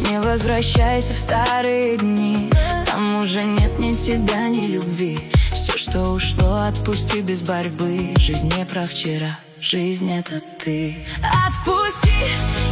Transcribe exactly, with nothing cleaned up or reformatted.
Не возвращайся в старые дни, там уже нет ни тебя, ни любви. Все, что ушло, отпусти без борьбы. Жизнь не про вчера, жизнь — это ты. Отпусти.